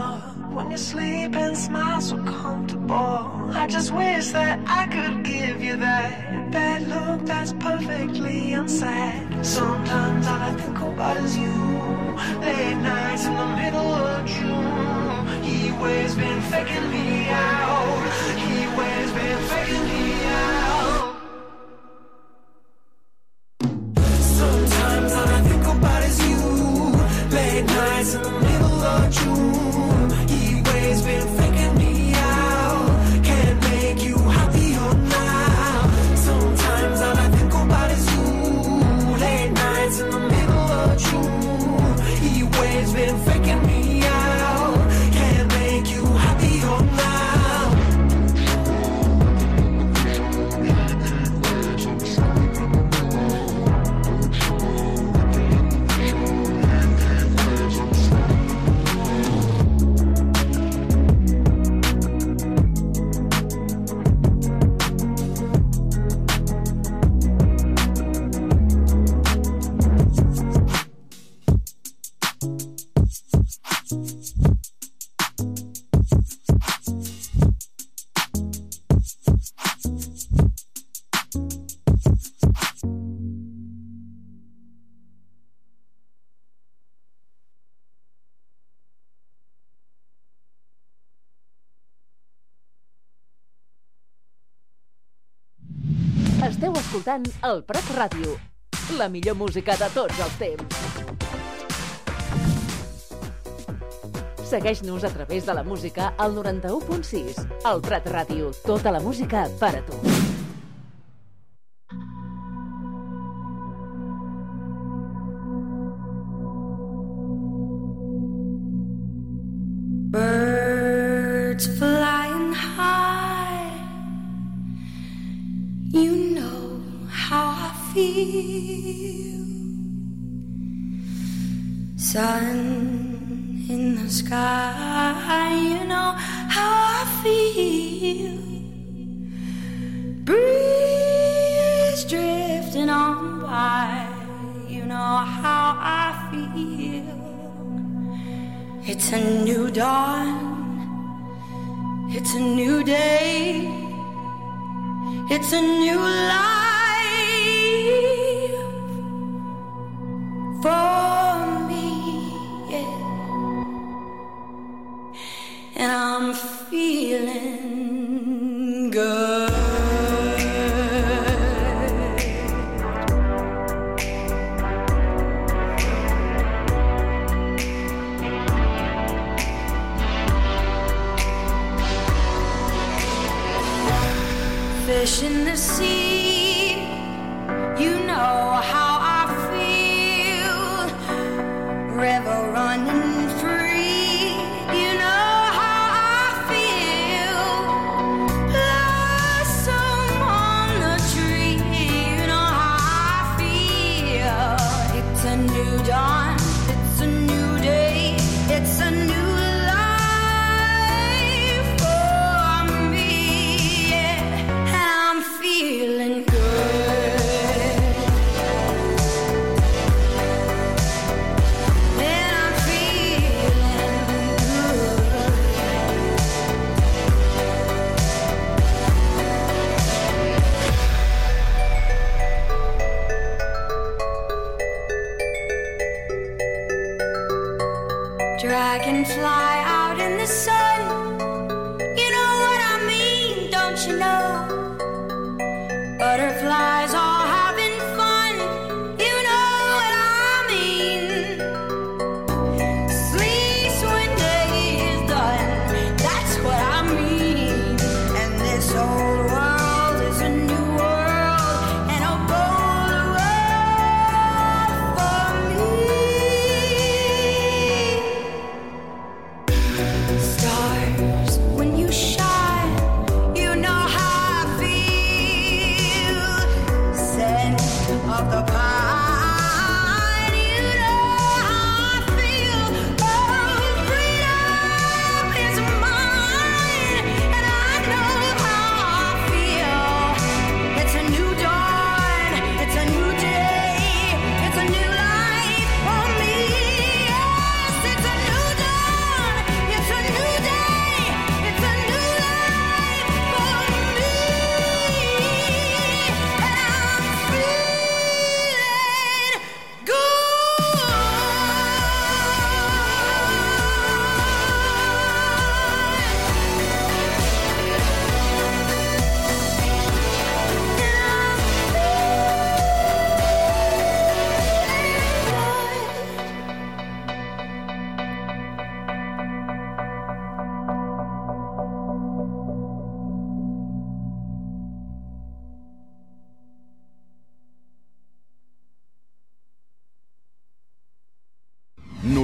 up when you sleep and smile so comfortable. I just wish that I could give you that bad look that's perfectly unsaid. Sometimes all I think about is you. Late nights in the middle of June. He always been faking me out. He always been faking me out. Sometimes all I think about is you. Late nights in the middle of June. He always been faking me out. Can't make you happier now. Sometimes all I think about is you. Late nights in the middle of June. He always been faking me out. Can't make you happier now. Esteu escoltant el Prat Ràdio, la millor música de tots els temps. Segueix-nos a través de la música al 91.6. El Prat Ràdio, tota la música per a tu. Birds flying high, you know how I feel. Sun in the sky, you know how I feel. Breeze drifting on by, you know how I feel. It's a new dawn, it's a new day, it's a new life for me, yeah. And I'm feeling good. Fish in the sea, you know how I feel. River running free, you know how I feel. Blossom on the tree, you know how I feel. It's a new dawn, it's a new day, it's a new feeling good. And I'm feeling good. Dragonfly out in the sun, you know what I mean, don't you know? Butterflies all having fun, you know what I mean. Sleeps when day is done, that's what I mean. And this old world is a new world, and a bold world for me. Stars, when you shine, you know how of the pine, you know how I feel. Oh, freedom is mine, and I know how I feel. It's a new dawn, it's a new day, it's a new life for me. Yes, it's a new dawn, it's a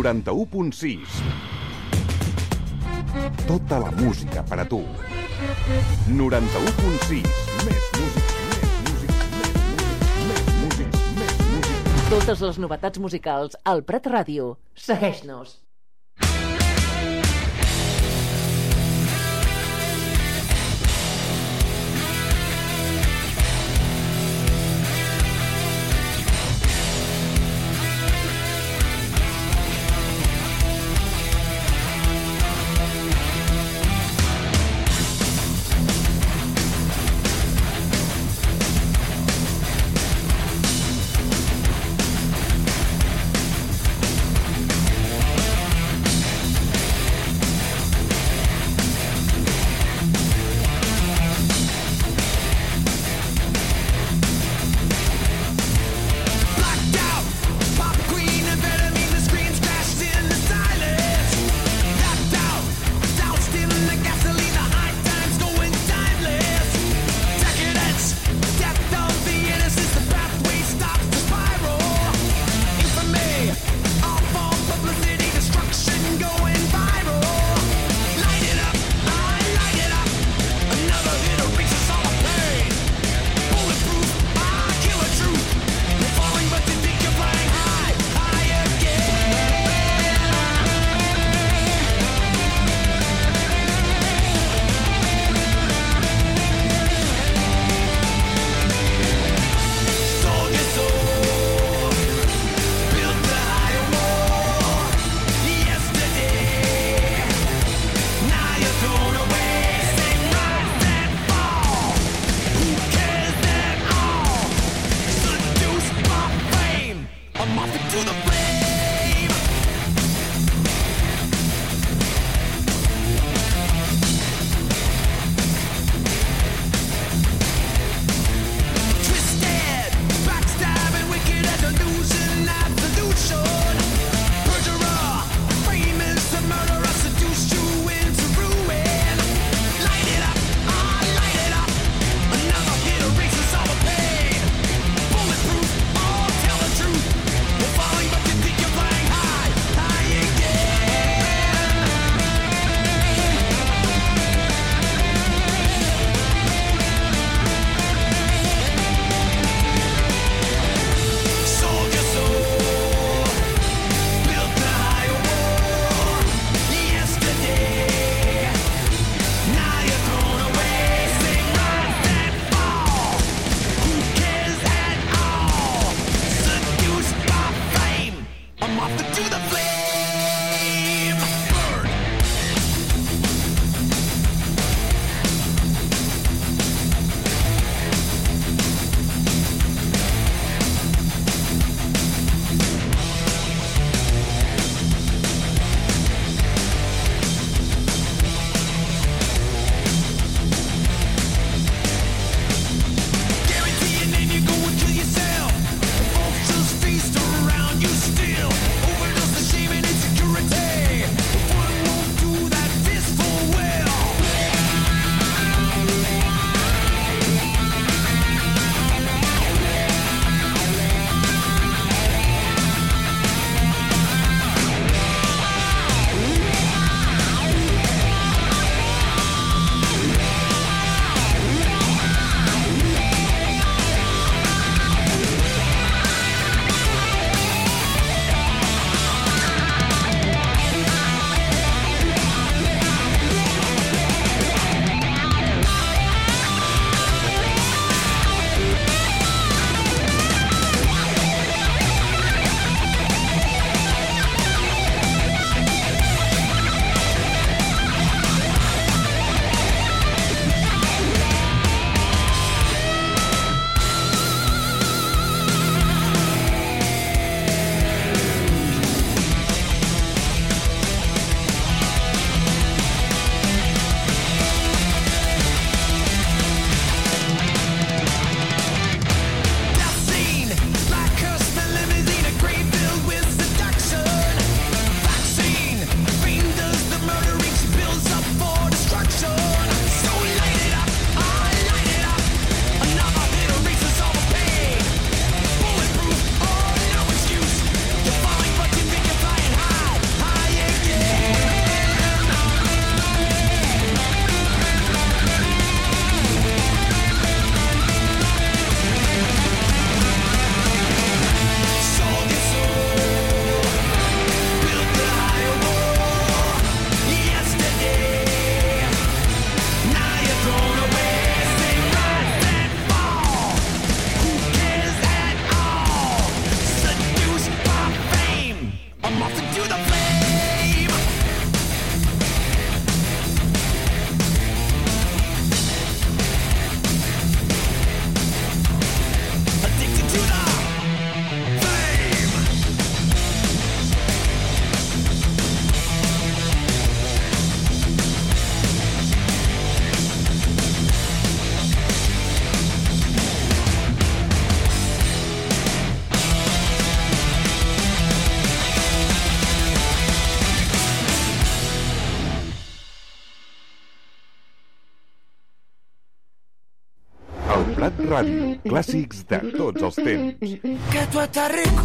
91.6. Tota la música per a tu. 91.6. Més música, més música, més música, més música. Totes les novetats musicals al Prat Ràdio. Segueix-nos. Prat Ràdio. Clàssics de tots els temps. Que tú estás rico.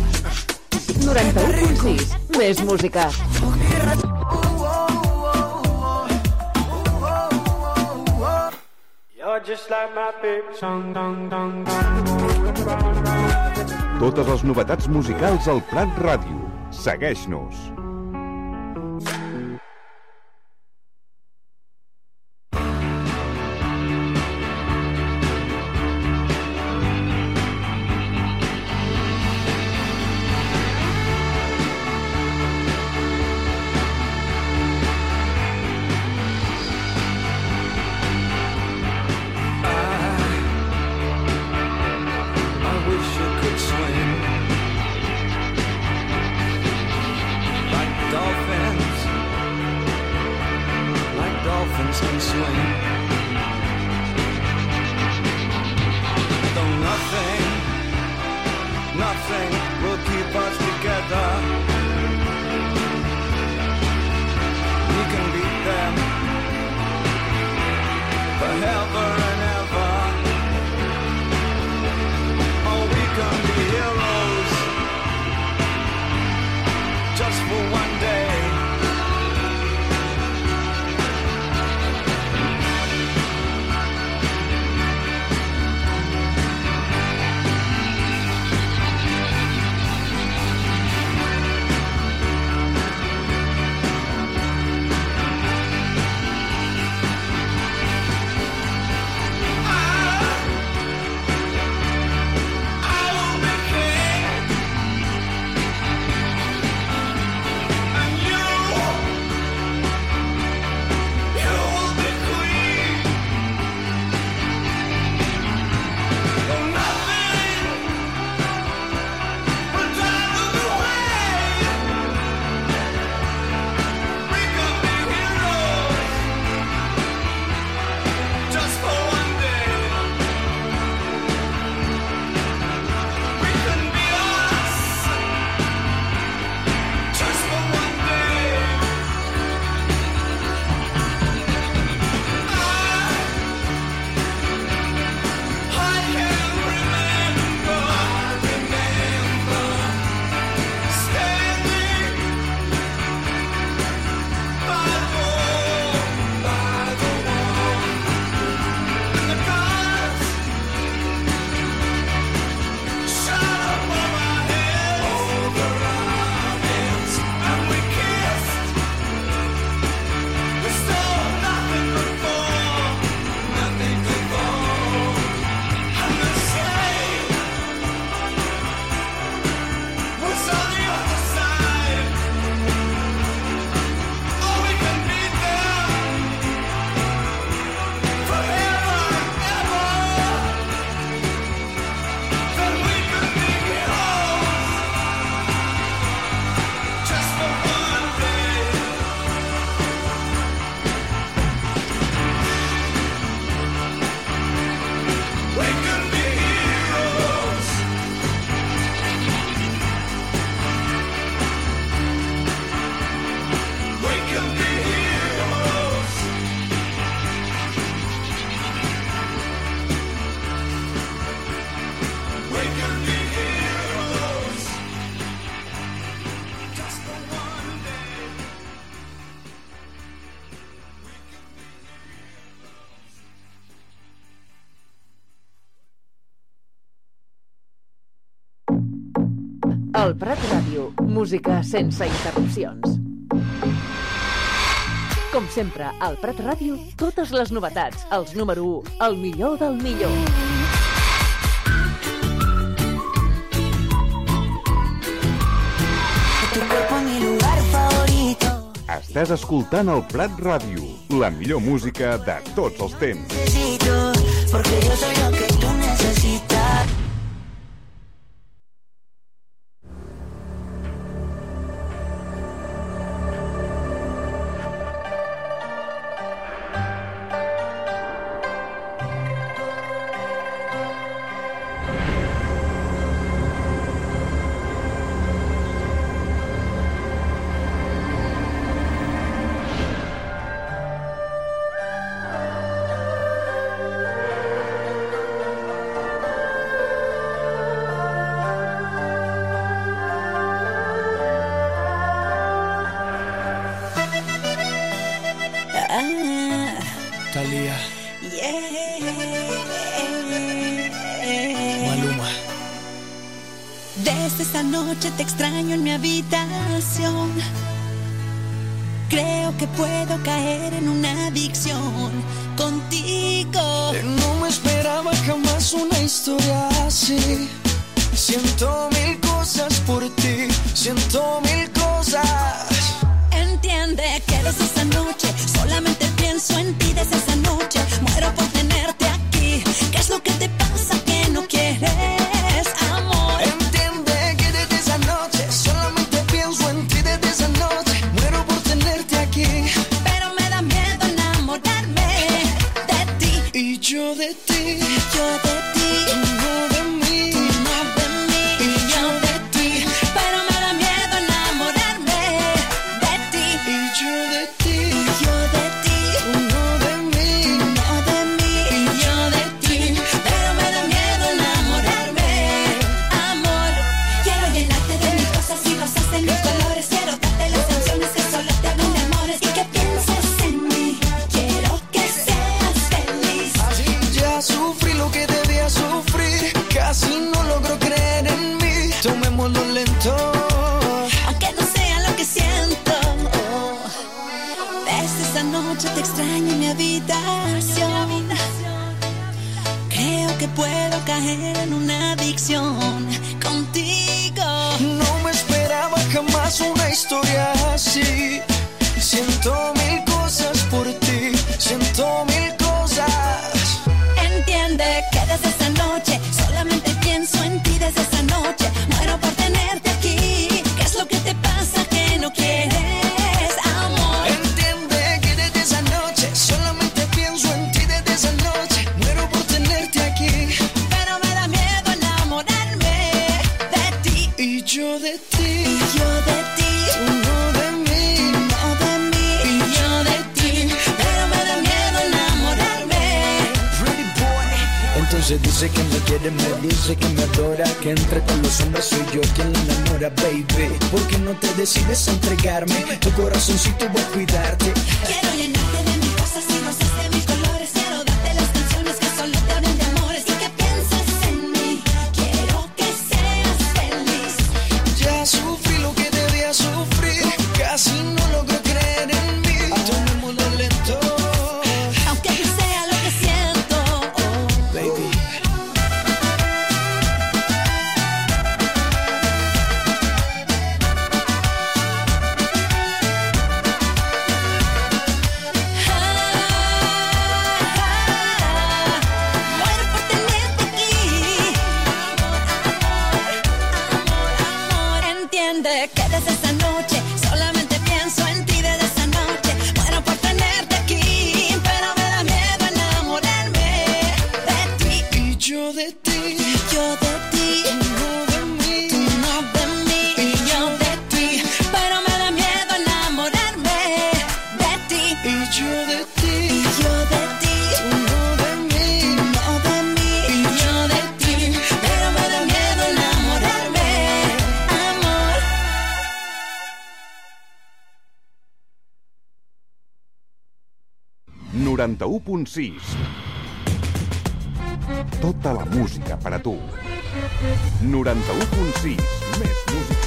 91.6. Més música. You're just like my favorite song. Totes les novetats musicals al Prat Ràdio. Segueix-nos. I wish I could swim like dolphins can swim. Though nothing will keep us together. We can beat them forever and ever. Oh, we can be heroes just for one day. El Prat Ràdio, música sense interrupcions. Com sempre, al Prat Ràdio, totes les novetats, els número 1, el millor del millor. Tu cuerpo mi lugar favorito. Estàs escoltant el Prat Ràdio, la millor música de tots els temps. Necesito, porque yo soy lo que tú necesitas. Thalía. Maluma. Desde esa noche te extraño en mi habitación. Creo que puedo caer en una adicción contigo. No me esperaba jamás una historia así. Siento mil cosas por ti, siento mil cosas. Entiende que desde esa noche solamente pienso en ti. Desde esa noche muero por tenerte aquí. ¿Qué es lo que te pasa que no quieres amor? Entiende que desde esa noche solamente pienso en ti. Desde esa noche muero por tenerte aquí. Pero me da miedo enamorarme de ti. Y yo de ti, Yo de ti, tú no de mí. tú no de mí. Y yo de ti, pero me da miedo enamorarme de ti. Y yo de ti, Yo de ti, tú no de mí. no de mí. Y yo de ti, pero me da miedo enamorarme. Amor, quiero llenarte de mis cosas y rosas de mis colores. Quiero darte las canciones que solo te hablan de amores y que pienses en mí. Quiero que seas feliz. Ya sufrí lo que debía sufrir. Casi no logro creer en mí. Tomémoslo lento. Aunque no sea lo que siento. Desde esa noche te extraño en mi habitación. Creo que puedo caer en una adicción contigo. No me esperaba jamás una historia así. Siento mil cosas por ti, siento mil cosas. Entiende que desde esa noche solamente pienso en ti. Desde esa noche muero por tenerte aquí. ¿Qué es lo que te pasa que no quieres amor? Entiende que desde esa noche solamente pienso en ti. Desde esa noche muero por tenerte aquí. Pero me da miedo enamorarme de ti. Y yo de ti, Yo de ti, tú no de mí. no de mí. Y yo de ti, pero me da miedo enamorarme. Pretty boy. Entonces dice que me quiere, me dice que me adora, que entre todos los hombres soy yo quien la enamora, baby. ¿Por qué no te decides a entregarme? Tu corazoncito voy a cuidarte. Quiero llenarte de mis cosas y rosas de mis colores. Quiero darte las canciones que solo te hablan de amores y que pienses en mí. Quiero que seas feliz. Ya sufrí lo que debía sufrir. Casi no logro creer en mí. Tomémoslo lento. Aunque no sea lo que siento. Baby. Muero por tenerte aquí. Amor. Entiende que desde esa noche solamente pienso en ti. Desde esa noche muero por tenerte aquí. Pero me da miedo enamorarme de ti. Y yo de ti, Yo de ti, tú no de mí. tú no de mí. Y yo de ti, pero me da miedo enamorarme de ti. Y yo de ti, Yo de ti, tú no de mí. no de mí. Y yo de ti, pero me da miedo enamorarme. Amor. 91.6. Tota la música per a tu. 91.6. Més música,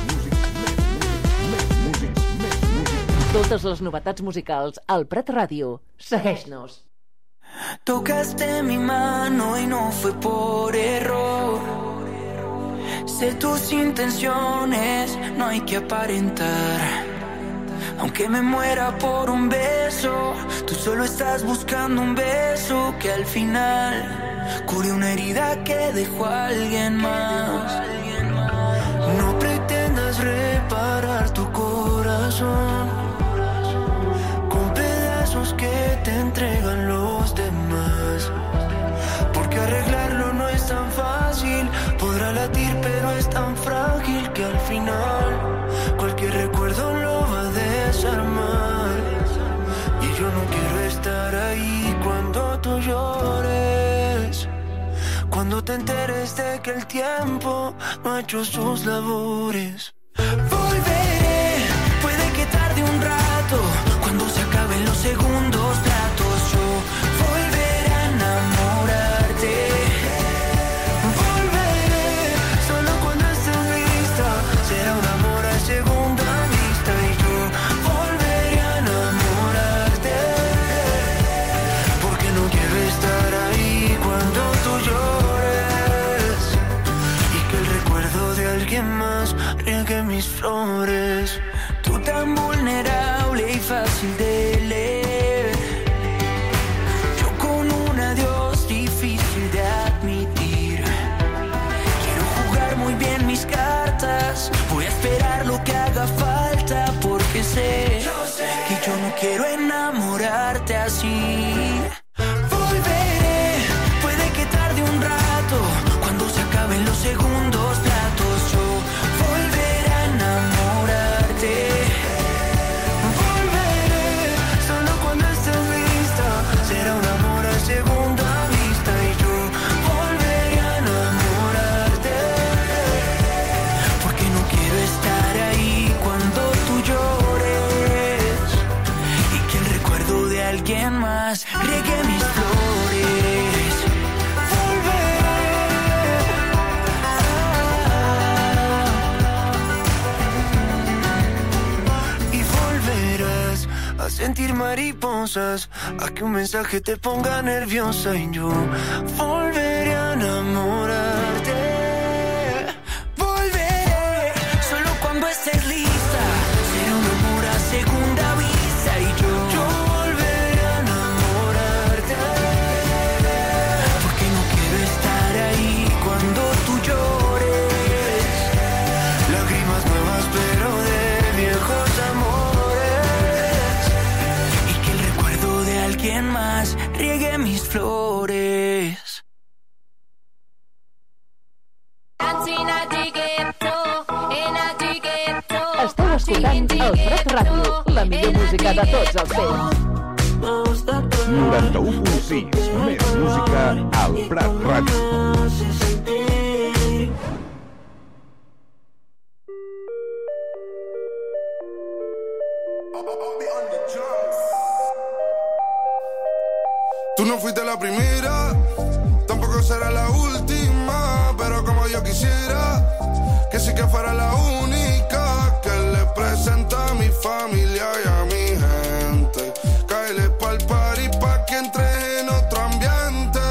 més música. Totes les novetats musicals al Prat Ràdio. Segueix-nos. Tocaste mi mano y no fue por error. Sé tus intenciones, no hay que aparentar. Aunque me muera por un beso, tú solo estás buscando un beso que al final cure una herida que dejó a alguien más. No pretendas reparar tu corazón con pedazos que te entregan los demás. Porque arreglarlo no es tan fácil. Podrá latir pero es tan frágil que al final cualquier recuerdo lo va a desarmar. Y yo no quiero estar ahí cuando tú llores, cuando te enteres de que el tiempo no ha hecho sus labores. Volveré, puede que tarde un rato, cuando se acaben los segundos quiero enamorarte así. Volveré, puede que tarde un rato, cuando se acaben los segundos platos, yo volveré a enamorarte. Volveré, solo cuando estés lista, será un amor a segunda vista y yo volveré a enamorarte. Porque no quiero estar ahí cuando tú llores y que el recuerdo de alguien más riegue mis flores. Volveré y volverás a sentir mariposas, a que un mensaje te ponga nerviosa y yo volveré a enamorarte. Volveré solo cuando estés lista, será un amor a segunda vista y yo volveré a enamorarte. Porque no quiero estar ahí cuando tú llores, lágrimas nuevas pero de viejos amores, y que el recuerdo de alguien más riegue mis flores. Esteu escoltant el Prat Ràdio, la millor música de tots els temps. 91.6, més música al Prat Ràdio. Tú no fuiste la primera, tampoco será la última, pero como yo quisiera que sí que fuera la única que le presenta a mi familia y a mi gente. Cáele pa'l party pa' que entre en otro ambiente.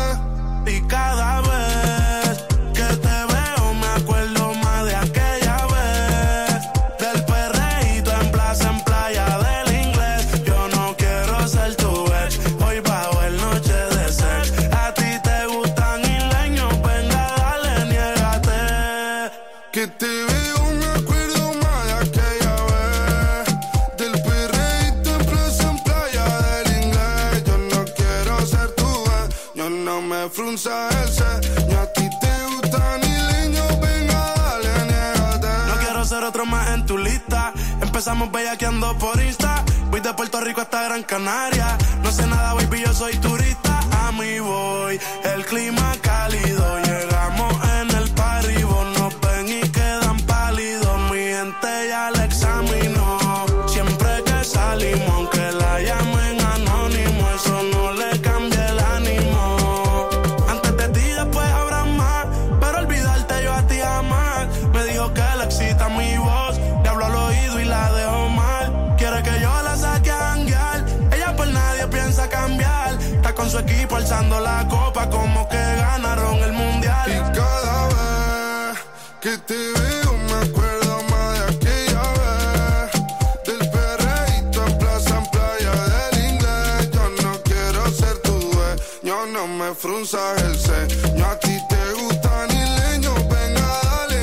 Y cada vez que te veo me acuerdo más de aquella vez, del perreíto en plaza, en playa del inglés. Yo no quiero ser tu ex, hoy bajo el noche de sex. A ti te gustan isleños, venga dale, niégate. Que te veo, me acuerdo más de aquella vez, del perreíto en plaza, en playa del inglés. Yo no quiero ser tu ex, yo no me frunza el ceño. A ti te gustan isleños, venga dale, niégate. No quiero ser otro más en tu lista. Empezamos bellaqueando por Insta. Voy de Puerto Rico hasta Gran Canaria. No sé nada, baby, yo soy turista. A mí voy, el clima cálido. Llegamos en el party, vos nos ven y quedan pálidos. Mi gente ya la examinó. Siempre que salimos, aunque la llamen anónimo, eso no le cambia el ánimo. Antes de ti, después habrá más, pero olvidarte yo a ti jamás. Me dijo que le excita mi voz, le hablo al oído y la dejo mal. Quiere que yo la saque a janguear, ella por nadie piensa cambiar. Está con su equipo alzando la copa como que ganaron el mundial. Y cada vez que te veo me acuerdo más de aquella vez, del perreíto en plaza, en playa del inglés. Yo no quiero ser tu dueño, no me frunzas el ceño. A ti te gustan isleños, venga dale,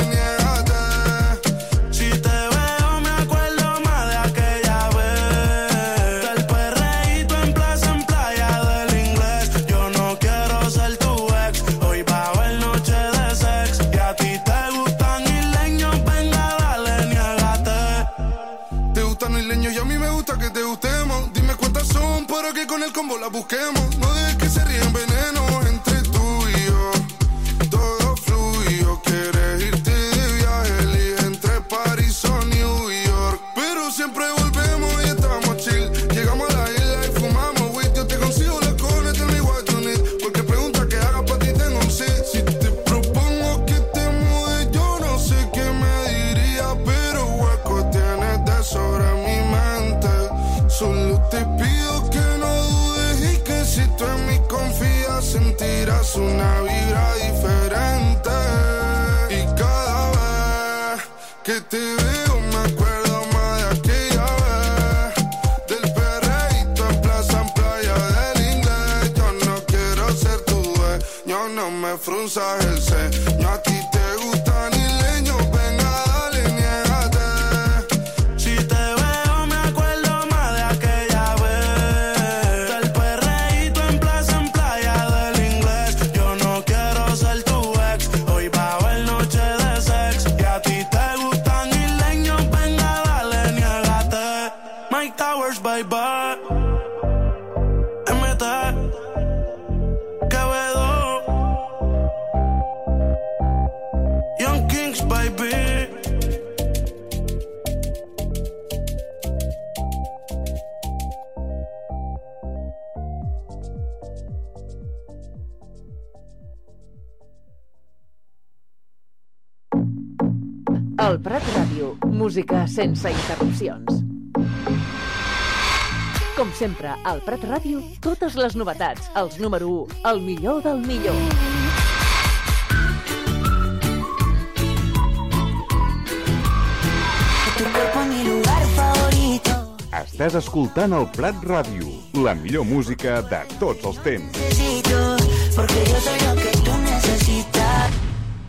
niégate. Si te veo me acuerdo más de aquella vez, del perreíto en plaza, en playa del inglés. Yo no quiero ser tu ex, hoy bajo el noche de sex. Y a ti te gustan isleños, venga dale, niégate. Te gustan isleños y a mí me gusta que te gustemos. Dime cuántas son para que con el combo las busquemos. No dejes que se ríen veneno entre tú y yo. Todo fluyo, quieres irte de viaje, elige entre París o New York. Pero siempre volvemos y estamos chill. Llegamos a la isla y fumamos weed. Yo te consigo la cone, tell me what you need. Porque pregunta que haga pa' ti tengo un sí. Si te propongo que te mude, yo no sé qué me diría, pero hueco tienes de sobra en mi mente. Solo te pido que no dudes y que si tú en mí confías sentirás una vibra diferente. Y cada vez que te veo me acuerdo más de aquella vez, del perreíto en plaza, en playa del inglés. Yo no quiero ser tu dueño, no me frunzas el ceño. A ti te gustan isleños, venga dale, niégate. Si te veo me acuerdo más de aquella vez, El Prat Ràdio, música sense interrupcions. Com sempre, al Prat Ràdio, totes les novetats, els número 1, el millor del millor. Estàs escoltant el Prat Ràdio, la millor música de tots els temps. Porque yo soy lo que tú necesitas.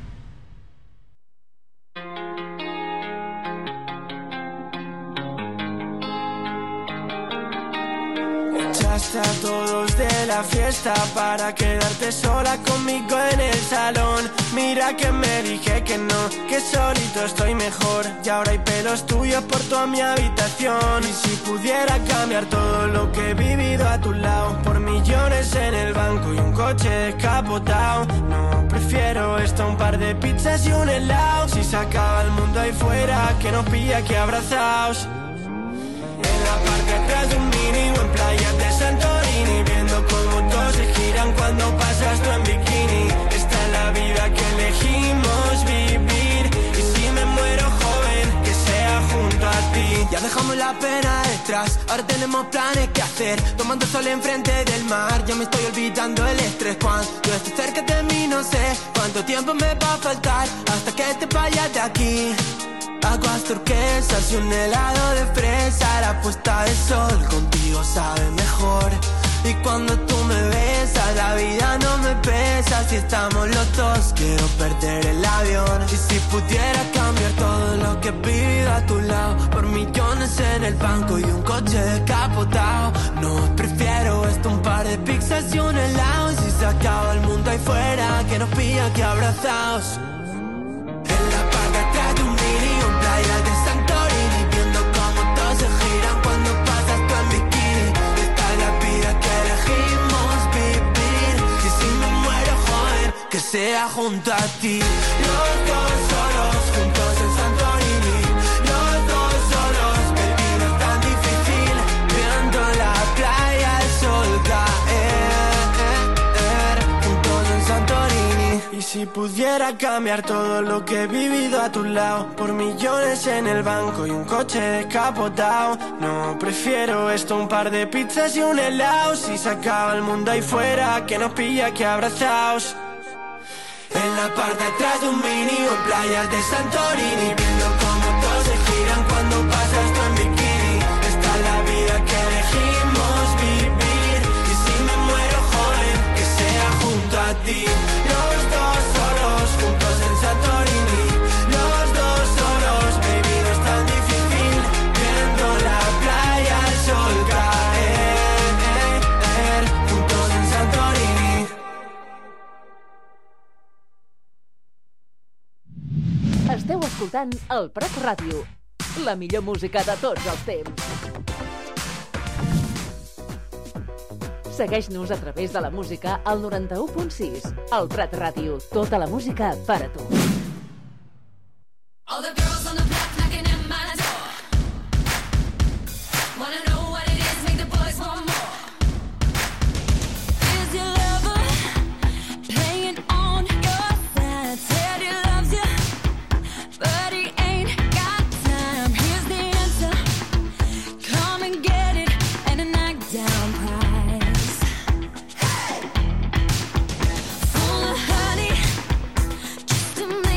Echaste a todos de la fiesta para quedarte sola conmigo en el salón. Mira que me dije que no, que solito estoy mejor. Y ahora hay pelos tuyos por toda mi habitación. Y si pudiera cambiar todo lo que he vivido a tu lado, por millones en el banco y un coche descapotado, no, prefiero esto a un par de pizzas y un helado. Si se acaba el mundo ahí fuera, que nos pilla aquí abrazados. En la parte atrás de un mini o en playas de Santorini, viendo cómo todos se giran cuando pasas tú en bikini. Esta es la vida que elegimos vivir. Y si me muero joven, que sea junto a ti. Ya dejamos la pena detrás, ahora tenemos planes que hacer. Tomando sol enfrente del mar, ya me estoy olvidando el estrés. Cuando estés cerca de mí no sé cuánto tiempo me va a faltar hasta que te vayas de aquí. Aguas turquesas y un helado de fresa, la puesta de sol contigo sabe mejor. Y cuando tú me besas, la vida no me pesa. Si estamos los dos, quiero perder el avión. Y si pudiera cambiar todo lo que he vivido a tu lado, por millones en el banco y un coche descapotado, no, prefiero esto, un par de pizzas y un helado. Y si se acaba el mundo ahí fuera, que nos pilla aquí abrazados. En la parte atrás de un mini o en playa de Santorini, viendo cómo todos se giran cuando pasas tú en bikini. Esta es la vida que elegimos vivir. Y si me muero joven, que sea junto a ti. Los dos solos, juntos en Santorini. Los dos solos, baby, no es tan difícil. Viendo la playa, el sol caer, juntos en Santorini. Y si pudiera cambiar todo lo que he vivido a tu lado, por millones en el banco y un coche descapotado, no, prefiero esto, un par de pizzas y un helado. Si se acaba el mundo ahí fuera, que nos pilla aquí abrazados. En la parte atrás de un mini o en playas de Santorini, viendo cómo todos se giran cuando pasas tú en bikini. Esta es la vida que elegimos vivir. Y si me muero joven, que sea junto a ti. Los dos solos, juntos en Santorini. Los dos solos, baby, no es tan difícil. Viendo la playa, el sol caer, juntos en Santorini. Esteu escoltant el Prat Ràdio, la millor música de tots els temps. Segueix-nos a través de la música al 91.6. El Prat Ràdio, tota la música per a tu. All the girls on the block knocking at my door. Wanna know what it is, make the boys want more. Is your lover playing on your side? Said he loves you, but he ain't got time. Here's the answer, come and get it, and a knockdown prize. Hey! Full of honey, just to make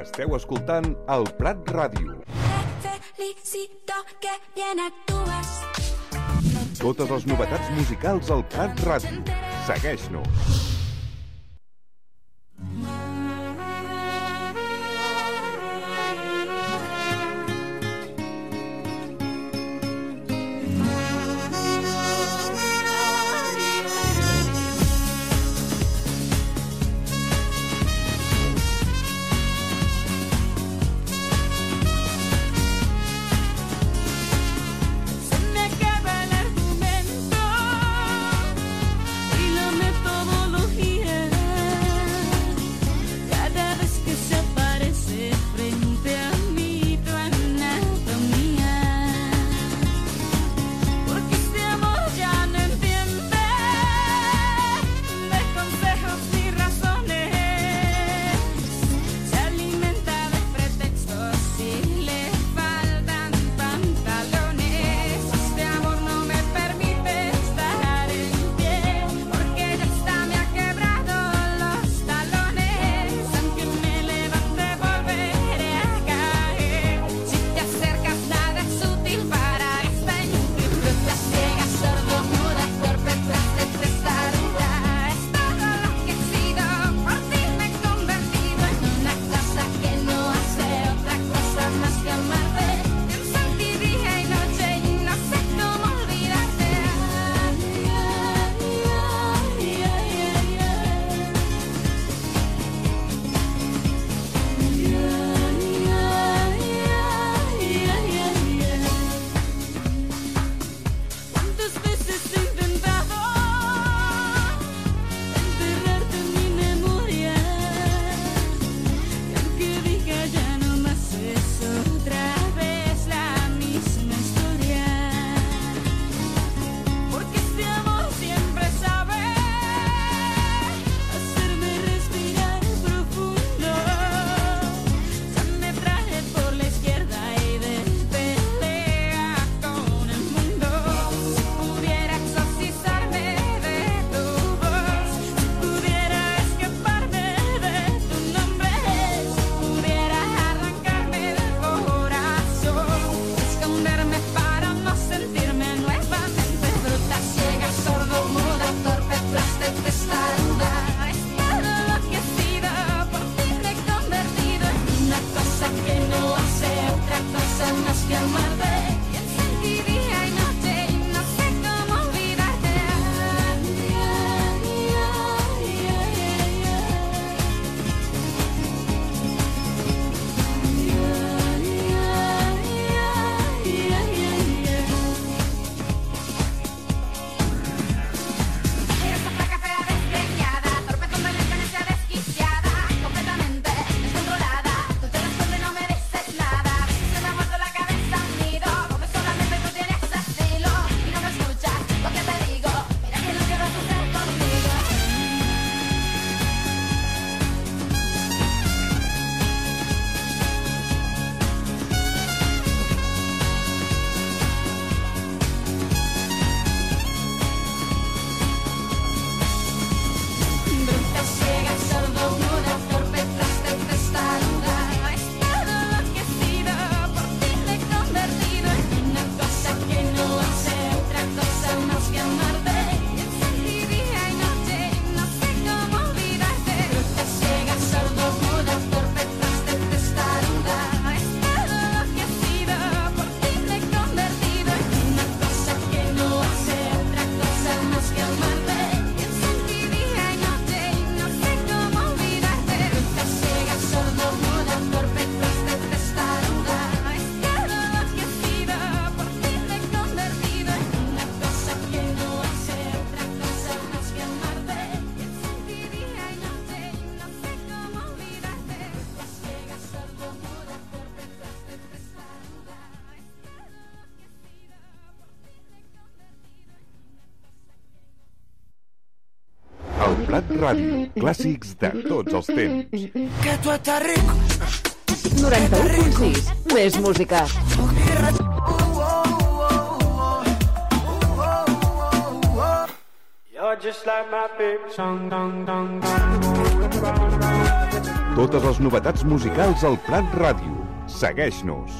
Esteu escoltant el Prat Ràdio. Felicito que bien actúas. Totes les novetats musicals al Prat Ràdio. Segueix-nos. Se me acaba el argumento y la metodología. Cada vez que se aparece frente a mí tu anatomía. Porque este amor ya no entiende de consejos ni razones. Se alimenta de pretextos y le faltan pantalones. Este amor no me permite estar en pie, porque ya está, me ha quebrado los talones. Aunque me levante volveré a caer. Si te acercas nada es útil para esta inútil fruta ciega, sordo, muda, torpe, traste, testaruda. Es todo lo que he sido, por ti me he convertido en una cosa que no hace otra cosa más que amarte. Pienso en ti día y noche y no sé cómo olvidarte. ¿Cuántas veces he intentado enterrarte en mi memoria? Y aunque diga ya no más es otra vez la misma historia. Porque este amor siempre sabe hacerme respirar profundo. Ya me traje por la izquierda y de pelea con el mundo. Si pudiera exorcizarme de tu voz, si pudiera escaparme de tu nombre, si pudiera arrancarme del corazón, esconderme para no sentirme nuevamente bruta, ciega, sordo, muda, torpe, traste, testaruda. Es todo lo que he sido, por ti me he convertido en una cosa que no hace otra cosa más que amarte. Pienso en ti día y noche y no sé cómo olvidarte. Eres esa flaca fea desgreñada, torpe con violencia desquiciada, completamente descontrolada. Tú te respondes, no me dices nada. A veces se me ha vuelto la cabeza un nido, porque solamente tú tienes estilo y no me escuchas lo que te digo. Mira que lo que vas a hacer conmigo. Bruta, ciega, sordo, muda, torpe, traste, testaruda. Es todo lo que he sido, por ti me he convertido en una cosa que no hace otra cosa más que amarte. Pienso en ti día y noche y no sé cómo olvidarte. Bruta, ciega, sordo, muda, torpe, traste, testaruda. Es todo lo que he sido, por ti me he convertido en una cosa que no hace otra cosa más que amarte. Pienso en ti día y noche y no sé cómo olvidarte. Bruta, ciega, sordo, muda, torpe, traste, testaruda. Es todo lo que he sido, por ti me he convertido en una cosa que no hace otra cosa más que amarte. Pienso en ti día y noche y no sé cómo olvidarte. Bruta, ciega, sordo, muda, torpe, traste, testaruda. Es todo lo que he sido, por ti me he convertido en El Prat Ràdio. Clàssics de tots els temps. Que tú estás rico. 91.6. Més música. You're just like my favorite song, dong, dong, dong. Totes les novetats musicals al Prat Ràdio. Segueix-nos.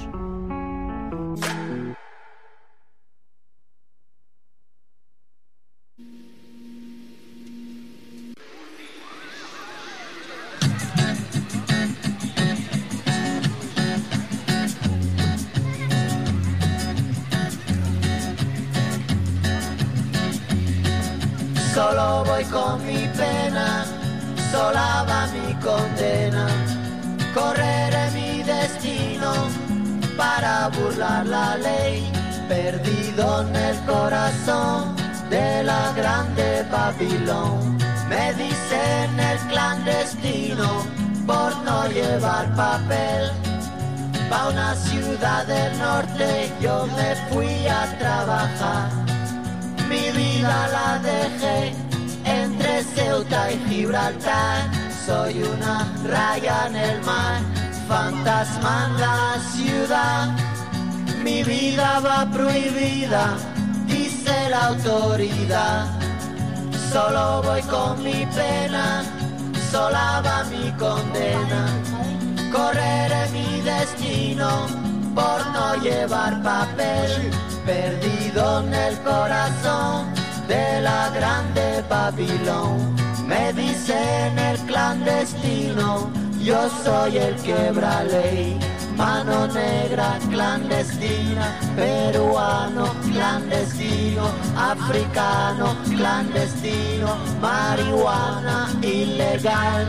Solo voy con mi pena, sola va mi condena. Correré mi destino para burlar la ley, perdido en el corazón de la grande Babilón. Me dicen el clandestino por no llevar papel. Pa' una ciudad del norte yo me fui a trabajar. Mi vida la dejé entre Ceuta y Gibraltar. Soy una raya en el mar, fantasma en la ciudad. Mi vida va prohibida, dice la autoridad. Solo voy con mi pena, sola va mi condena. Correré mi destino por no llevar papel, perdido en el corazón de la grande Babilón. Me dicen el clandestino, yo soy el quebra ley. Mano negra clandestina, peruano clandestino, africano clandestino, marihuana ilegal.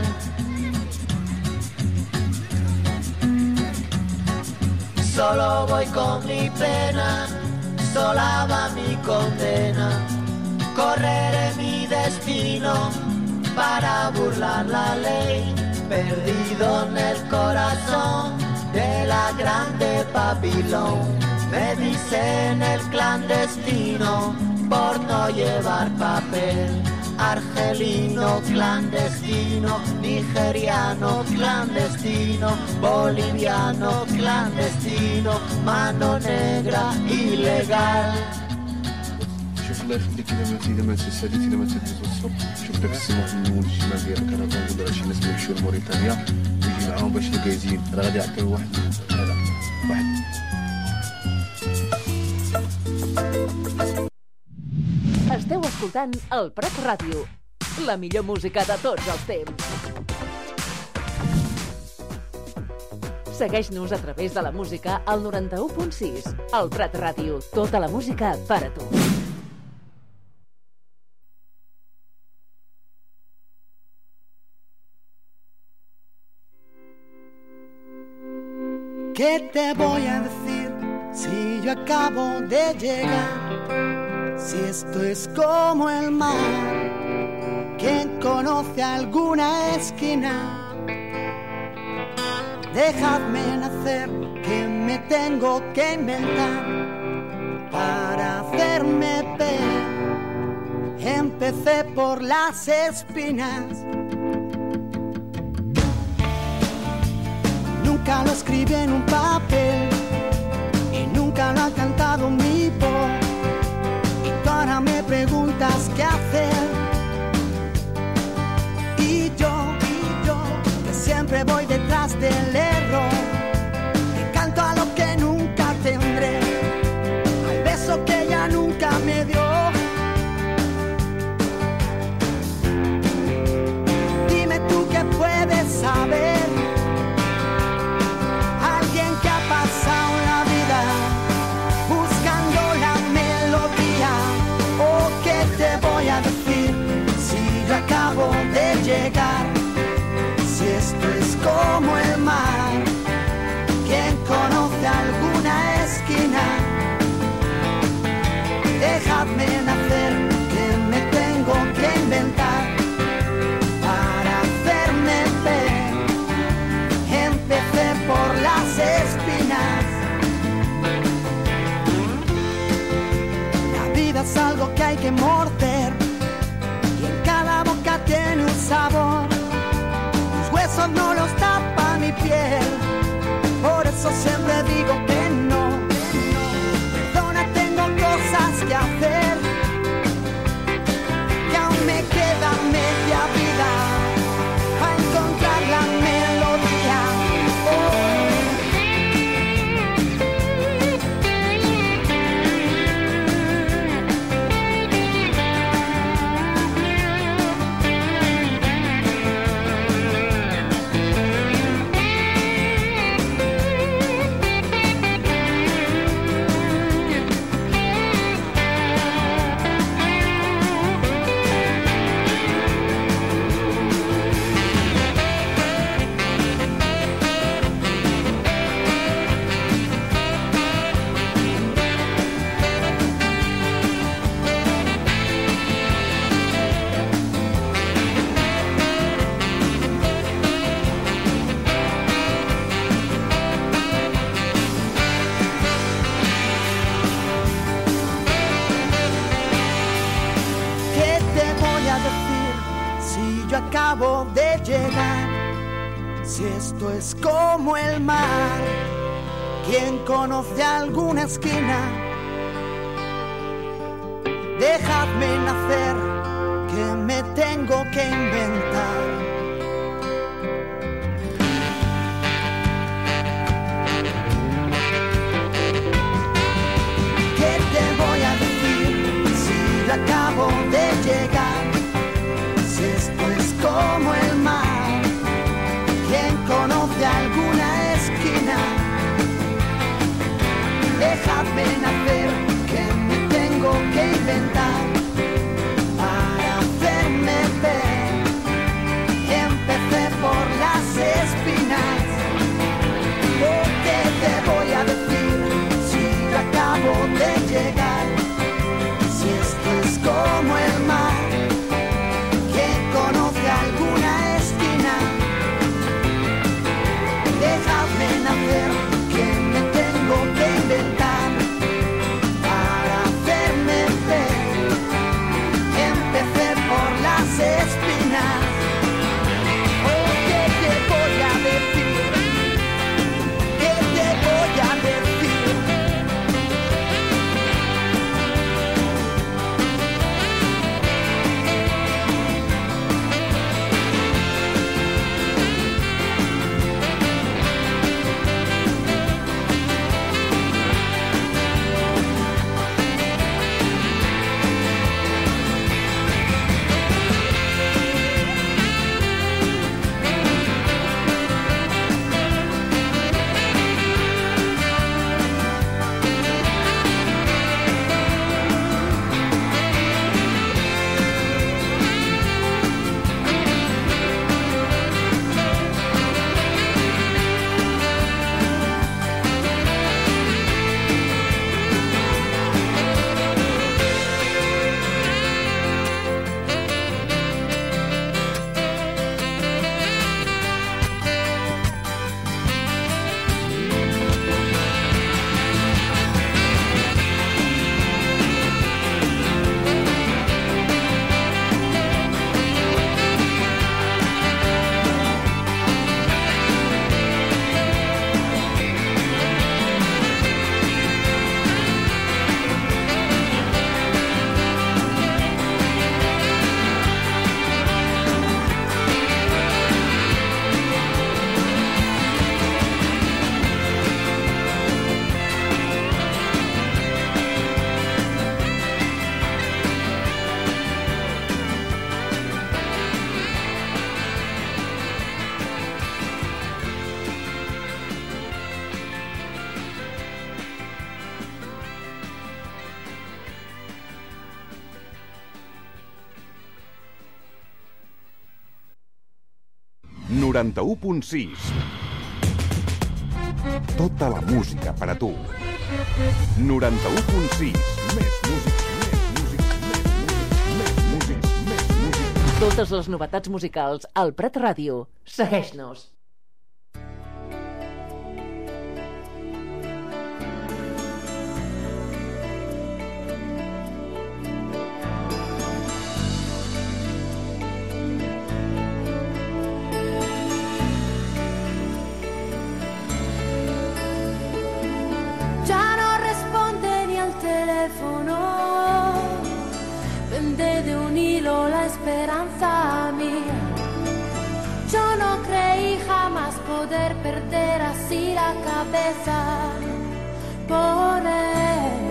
Solo voy con mi pena, sola va mi condena. Correré mi destino para burlar la ley, perdido en el corazón de la grande Babilón. Me dicen el clandestino por no llevar papel. Argelino clandestino, nigeriano clandestino, boliviano clandestino, mano negra ilegal. شوف الله يخليك اذا ما اذا ما تساليت اذا ما تدوز الصبح شوف داك السيمون في المول الشمال ديال الكندا نقول شي ناس يمشيو لموريتانيا ويجي معاهم باش الكايزين راه غادي يعطيو واحد هذا واحد. Esteu escoltant el Prat Ràdio, la millor música de tots els temps. Segueix-nos a través de la música al 91.6. El Prat Ràdio, tota la música per a tu. ¿Qué te voy a decir si yo acabo de llegar? Si esto es como el mar, ¿quién conoce alguna esquina? Dejadme nacer, que me tengo que inventar para hacerme ver. Empecé por las espinas. Nunca lo escribí en un papel y nunca lo ha cantado mi voz. Y tú ahora me preguntas qué hacer. Y yo, que siempre voy detrás del error, que canto a lo que nunca tendré, al beso que ella nunca me dio. Dime tú qué puedes saber. Alguien que ha pasado la vida buscando la melodía. ¿O qué te voy a decir si yo acabo de llegar? Si esto es como el mar, ¿quién conoce alguna esquina? Dejadme nacer, que me tengo que inventar para hacerme ver. Empecé por las espinas. La vida es algo que hay que morder y en cada boca tiene un sabor. Tus huesos no los tapa mi piel, por eso siempre digo que no. Perdona, tengo cosas que hacer, que aún me queda media vida para encontrar la melodía. acabo de llegar. Si esto es como el mar, ¿quién conoce alguna esquina? Dejadme nacer, que me tengo que inventar. ¿Qué te voy a decir si yo acabo de llegar? Si esto es como el mar, ¿quién conoce alguna esquina? Dejadme nacer, que me tengo que inventar para hacerme ver que empecé por las espinas. ¿Qué te voy a decir si yo acabo de llegar? Si esto es como el mar, ¿quién conoce alguna esquina? Dejadme nacer, que me tengo que inventar para hacerme ver que empecé por las espinas. Oh, ¿qué te voy a decir? ¿Qué te voy a decir? Tota la música per a tu. 91.6. Més música, més música. Totes les novetats musicals al Prat Ràdio. Segueix-nos. Ya no responde ni al teléfono, pende de un hilo la esperanza mía. Yo no creí jamás poder perder así la cabeza por él,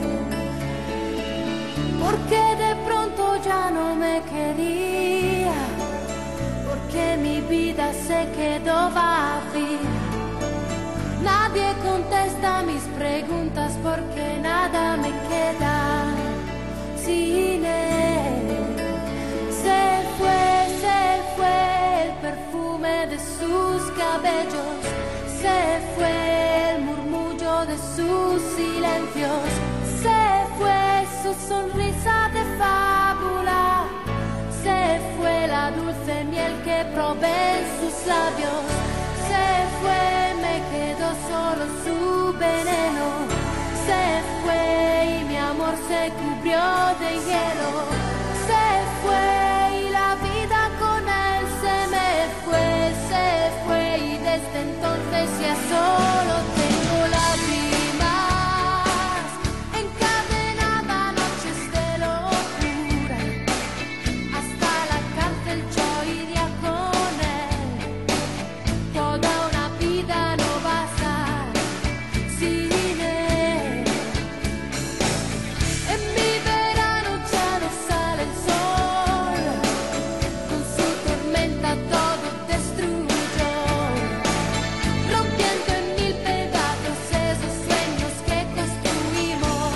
porque de pronto ya no me quería, porque mi vida se quedó vacía. Nadie contesta mis preguntas porque nada me queda sin él. Se fue el perfume de sus cabellos, se fue el murmullo de sus silencios, se fue su sonrisa de fábula, se fue la dulce miel que probé en sus labios, se fue, me quedó solo su veneno, se fue y mi amor se cubrió de hielo, se fue y la vida con él se anestesia, solo tengo lágrimas, encadenada noches de locura, hasta la cárcel yo iría con él. Toda una vida no basta sin él. En mi verano ya no sale el sol, con su tormenta todo destruyó, rompiendo en mil pedazos esos sueños que construimos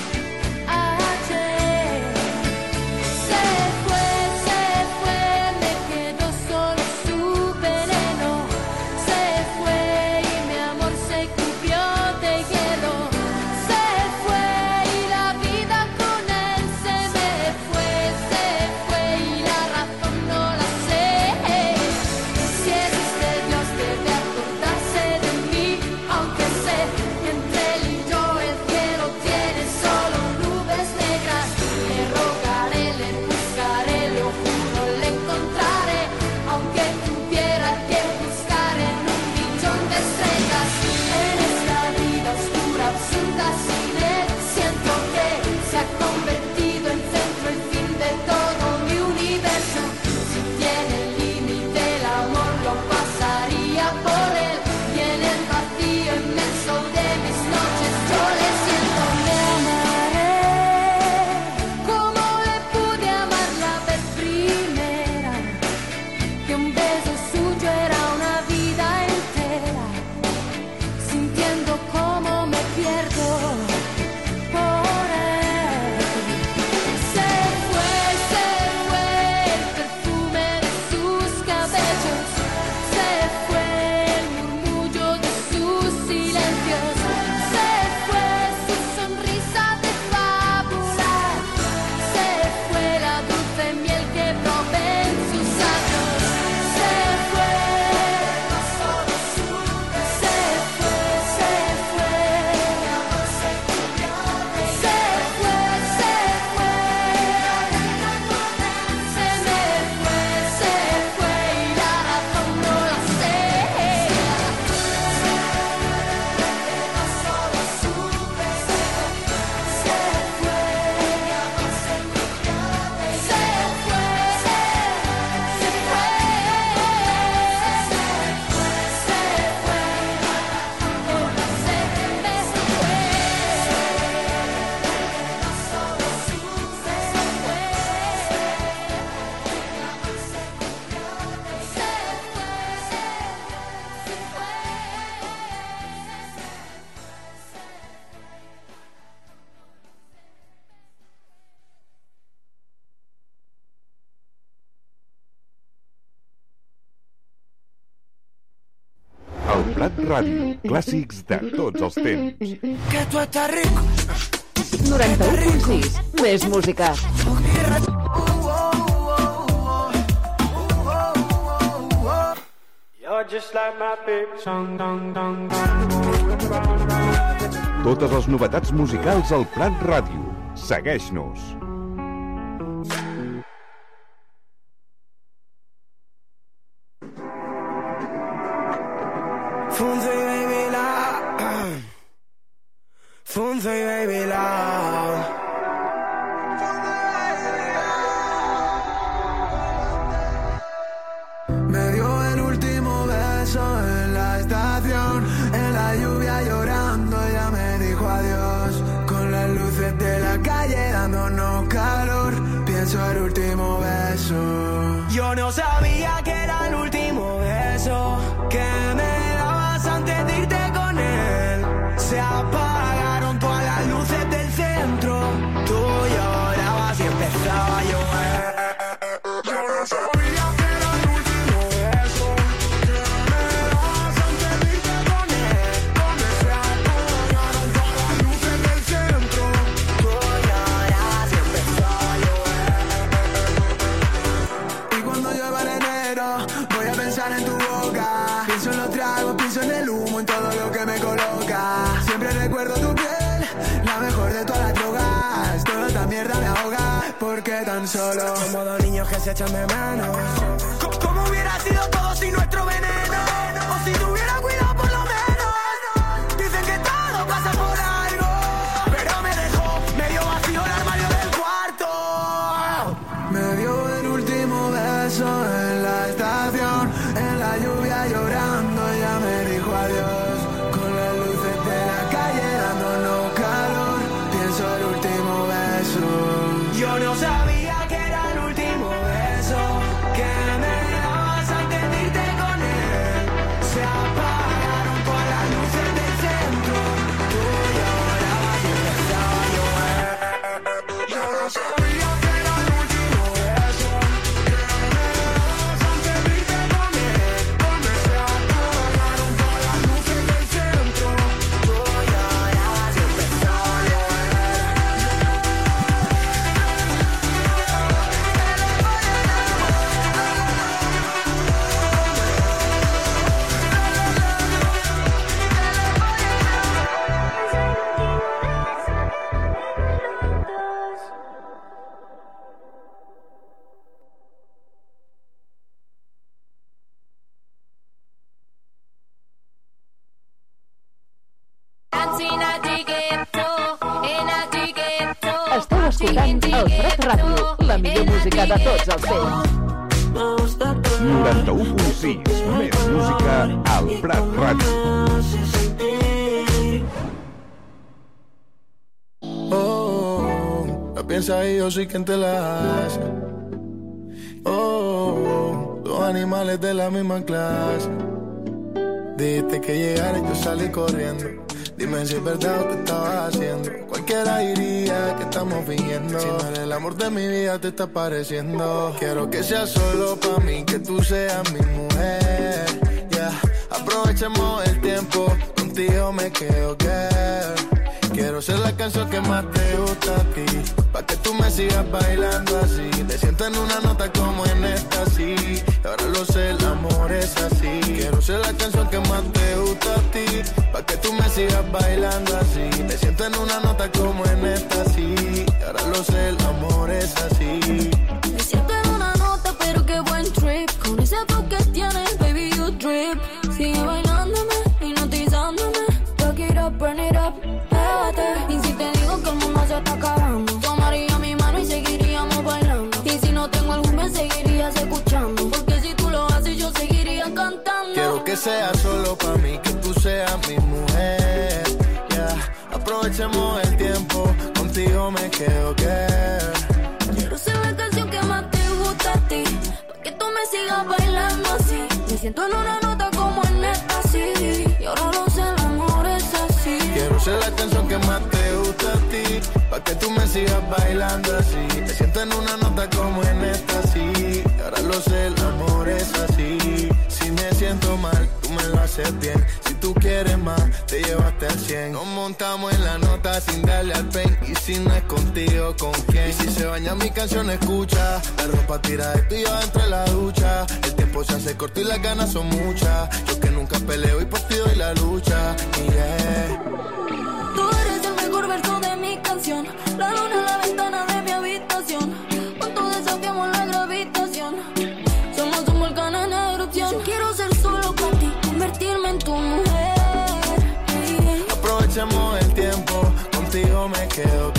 ayer. Se fue, me quedó solo su veneno. Se fue y mi amor se cubrió de hielo. Se fue y la vida con él se me fue y la razón no la sé. Si existe Dios debe acordarse de mí, aunque sé que entre él y yo el cielo tiene solo nubes negras. Le rogaré, le buscaré, lo juro, le encontraré, aunque tuviera que buscar en un millón de estrellas. En esta vida oscura, absurda, sin él, siento que se ha convertido en centro, el fin de todo mi universo. Si tiene límite el amor, lo pasaría por él, y en el vacío inmenso de mis noches yo le siento. Me amaré como le pude amar la vez primera, que un beso suyo era una vida entera, sintiendo cómo me pierdo por él. Se fue el perfume de sus cabellos, se fue el murmullo de sus silencios, se fue su sonrisa de fábula, se fue la dulce miel que probé en sus labios. Se fue, se fue, se fue, y la razón no la sé. El Prat Ràdio, clàssics de tots els temps. Que tú estás rico. 91.6, més música. You're just like my baby song, dong, dong, dong. Totes les novetats musicals al Prat Ràdio. Segueix-nos. Fonse y baby love. Fonse y baby love. Me dio el último beso en la estación, en la lluvia llorando, ella me dijo adiós. Con las luces de la calle dándonos calor, pienso el último beso. Yo no sabía que era el último beso que me dabas antes de irte con él. Se apagaron todas las luces del centro, tú llorabas y empezaba a llover. Yo no sabía que era el último beso que me dabas antes de irte con él. Se apagaron todas las luces del centro, tú llorabas y empezaba a llover. Y cuando llueva en enero voy a pensar en tu boca. Pienso en los tragos, pienso en el humo, en todo lo que me coloca. Siempre recuerdo tu piel, la mejor de todas las drogas. Toda esta mierda me ahoga, porque tan solo como dos niños que se echan de menos. ¿Cómo hubiera sido todo sin nuestro veneno? O si te hubiera cuidado por lo escoltant el Prat Ràdio, la millor música de tots els temps. 91.6, més música al Prat Ràdio. La piensa y yo soy quien te la hace. Dos animales de la misma clase. Dijiste que llegara y yo salí corriendo. Dime si es verdad o te estabas haciendo. Cualquiera diría que estamos fingiendo. Si no eres el amor de mi vida te está pareciendo. Quiero que sea solo pa' mí, que tú seas mi mujer. Yeah. Aprovechemos el tiempo, contigo me quedo, girl. Quiero ser la canción que más te gusta a ti, pa' que tú me sigas bailando así. Te siento en una nota como en esta, sí. Y ahora lo sé, el amor es así. Quiero ser la canción que más te gusta a ti, pa' que tú me sigas bailando así. Te siento en una nota como en esta, sí. Y ahora lo sé, el amor es así. Me siento en una nota, pero qué buen trip. Con ese flow que tienes, baby, you drip. Sigue bailándome, hipnotizándome. Fuck it up, burn it up. Y si te digo que el mundo se está acabando, tomaría mi mano y seguiríamos bailando. Y si no tengo algún me seguirías escuchando, porque si tú lo haces yo seguiría cantando. Quiero que sea solo pa' mí, que tú seas mi mujer. Yeah. Aprovechemos el tiempo, contigo me quedo, girl. Quiero ser la canción que más te gusta a ti, pa' que tú me sigas bailando así. Me siento en una nota como en esta, sí. Y ahora lo sé, el amor es así. Quiero ser la canción que más te gusta a ti, pa' que tú me sigas bailando así. Te siento en una nota como en esta, sí. Ahora lo sé, el amor es así. Si me siento mal, tú me lo haces bien. Si tú quieres más, te llevaste al 100. Nos montamos en la nota sin darle al pen. Y si no es contigo, ¿con quién? Y si se baña mi canción, escucha. La ropa tira de tú y yo dentro de la ducha. El tiempo se hace corto y las ganas son muchas. Yo que nunca peleo y por ti doy la lucha. Yeah. Tú eres el mejor verso de mi canción. La luna en la ventana de mi habitación. Juntos desafiamos la gravitación. Somos un volcán en erupción. Yo quiero ser solo para ti, convertirme en tu mujer. Aprovechemos el tiempo, contigo me quedo,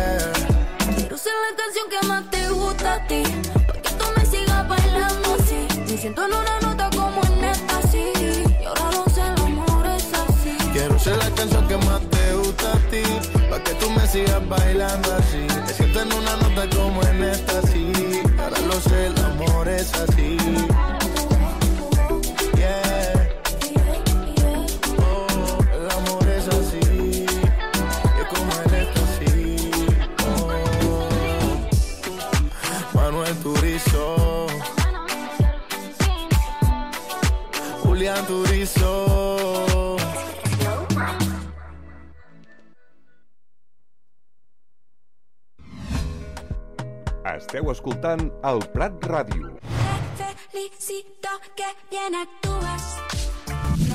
girl. Quiero ser la canción que más te gusta a ti, pa' que tú me sigas bailando así. Me siento en una nota como en esta, sí. Y ahora lo sé, el amor es así. Quiero ser la canción que más te gusta a ti, pa' que tú me sigas bailando así. Me siento en una nota como en esta, sí. Ahora lo sé, el amor es así. Yeah. Oh, el amor es así. Y como en esta, sí. Oh. Manuel Turizo, Julián Turizo. Esteu escoltant el Prat Ràdio. Felicito que bien actúas.